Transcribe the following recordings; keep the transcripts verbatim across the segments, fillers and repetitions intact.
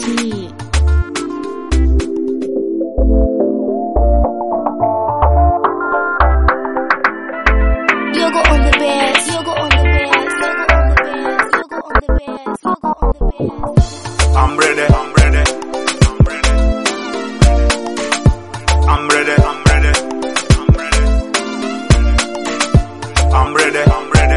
T. Yogo on the bass, yogo on the bass, yogo on the bass, yogo on the bass, yogo on the bass. I'm ready, I'm ready, I'm ready, I'm ready, I'm ready, I'm ready,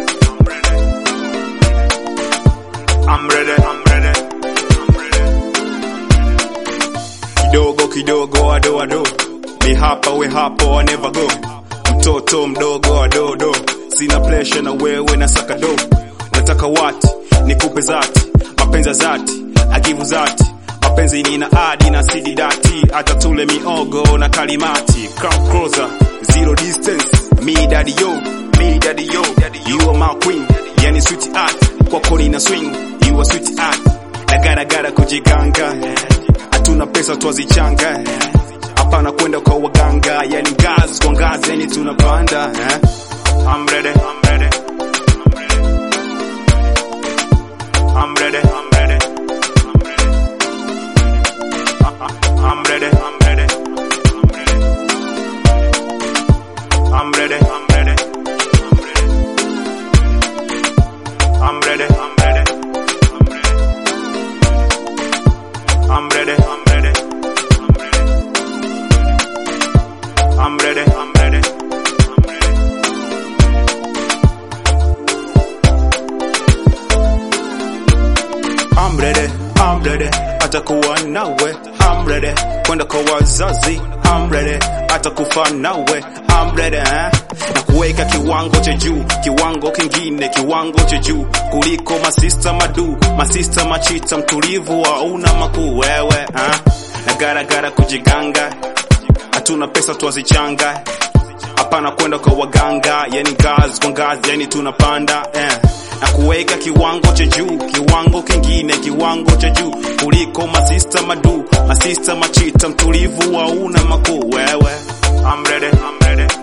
I'm ready, I'm ready, I'm ready, I'm ready. Kidogo kidogo ado ado, mi hapa we hapo I never go. Mtoto mdogo adodo, sina pressure na wewe na saka do. Unataka wati, nikupe zati, mapenzi zati, agivu zati. Mapenzi nina adi na sidi dati, hata tule miogo na kalimati. Come closer, zero distance, me daddy yo, me daddy yo. You are my queen, yani sweet art, kwako nina swing, you are sweet art. Nagara gara kujiganga, hatuna pesa twazichanga. Hapana kwenda kwa waganga, yani ngazi kwa ngazi, yani tunapanda. I'm ready, I'm ready, I'm ready, I'm ready, I'm ready, I'm ready, I'm ready, I'm ready, I'm ready, I'm ready, I'm ready, I'm ready, I'm ready, I'm ready. I'm ready, I'm ready, atakuwa nawe. I'm ready, kwenda kwa wazazi. I'm ready, atakufa nawe. I'm ready, eh? Na kuweka kiwango cha juu, kiwango kingine, kiwango cha juu kuliko masista madu, masista machita, mtulivu wa una makuu wewe, eh? Na gara gara kujiganga, hatuna pesa twazichanga. Hapana kwenda kwa waganga, yani ngazi kwa ngazi, yani tunapanda, eh. Na kuweka kiwango cha juu, kiwango kingine, kiwango cha juu kuliko masista madu, masista machita, mtulivu wa una makuu wewe. I'm ready, I'm ready,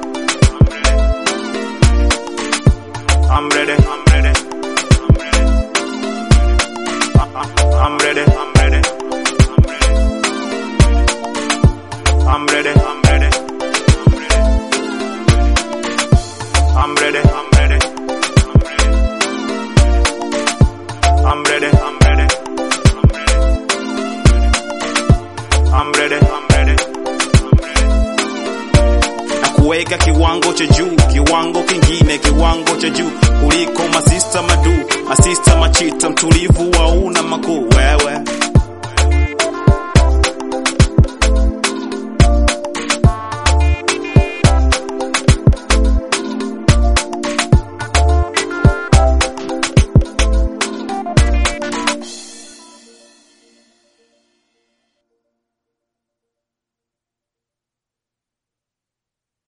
I'm ready, I'm ready, I'm ready, I'm ready, I'm ready, I'm ready, I'm ready, I'm ready, I'm ready, I'm ready, I'm ready, I'm ready. Na kuweka kiwango cha juu, kiwango kingine, kiwango cha juu kuliko masista madu, masista machita, mtulivu wa una makuu wewe.